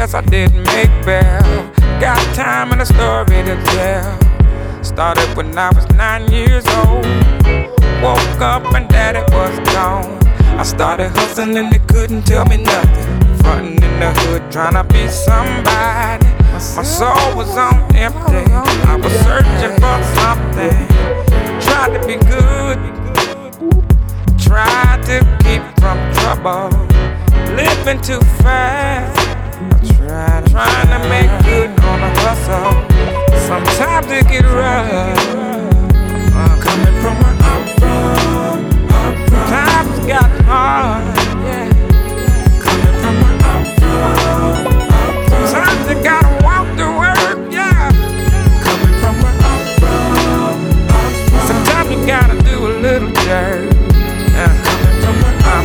guess I didn't make bail. Got time and a story to tell. Started when I was 9 years old. Woke up and daddy was gone. I started hustling and they couldn't tell me nothing. Frontin' in the hood trying to be somebody. My soul was on empty. I was searching for something. Tried to be good, tried to keep from trouble. Living too fast, trying to make good on the hustle. Sometimes it get rough. Coming from where I'm from, times got hard. Yeah. Coming from where I'm from, sometimes you gotta walk to work. Yeah. Coming from where I'm from, sometimes you gotta do a little dirt. Coming from where I'm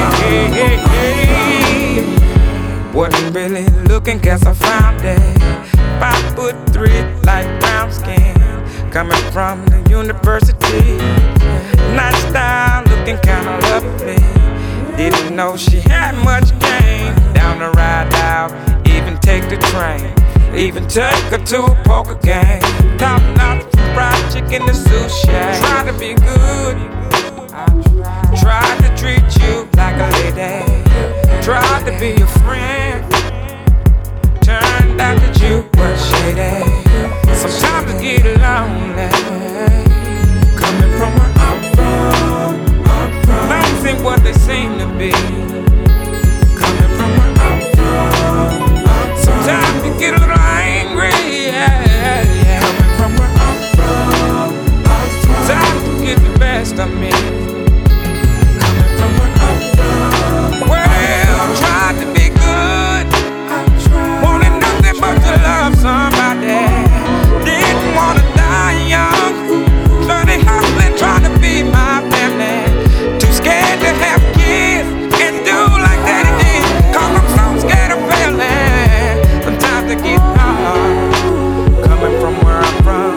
from, wasn't really looking, guess I found it. 5'3", light brown skin. Coming from the university. Nice style, looking kinda lovely. Didn't know she had much game. Down the ride out, even take the train. Even take her to a poker game. Top notch from fried chicken to sushi. Try to be good, tried to treat you like a lady. Tried to be your friend, turned out that you were shady. Sometimes I get lonely. Coming from where I'm from, things ain't what they seem to be. Coming from where I'm from, sometimes you get a little angry. Yeah. Coming from where I'm from, sometimes you get the best of me. Coming from where I'm from, well, I tried to be good. Wanted nothing but to love somebody. Didn't wanna die young. Learning hustling, trying to be my family. Too scared to have kids and do like daddy did. 'Cause I'm so scared of failing. Sometimes it gets hard. Coming from where I'm from.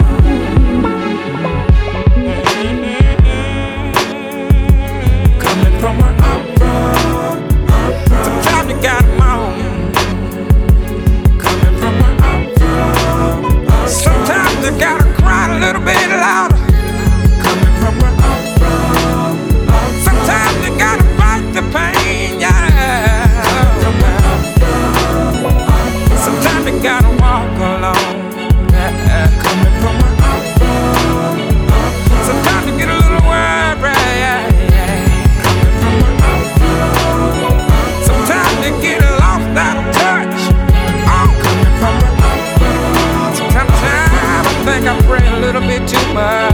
Coming from where I'm from. Sometimes you gotta moan. Coming from where I'm from. Sometimes you gotta cry a little bit louder. Coming from where I'm from. Sometimes you gotta fight the pain, yeah. From where I'm from. Sometimes you gotta walk alone. Coming from where I'm from. Sometimes you get a little worried, yeah. Coming from where I'm from. Sometimes you get lost out of touch. Coming from where I'm from. Sometimes I think I pray a little bit too much.